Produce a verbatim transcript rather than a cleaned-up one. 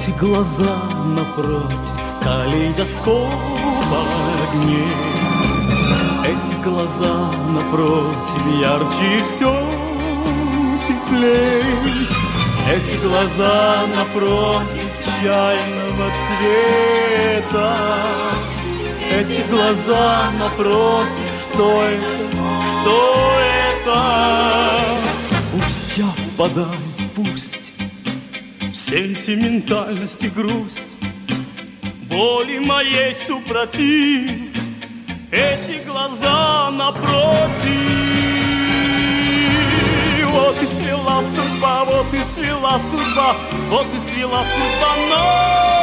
Эти глаза напротив калейдоскопа огней. Эти глаза напротив ярче все теплей. Эти глаза напротив чайного цвета. Эти глаза напротив, что это, что это? Пусть я впадаю, пусть в сентиментальность и грусть, воли моей супротив, эти глаза напротив. Вот и свела судьба, вот и свела судьба, вот и свела судьба нас.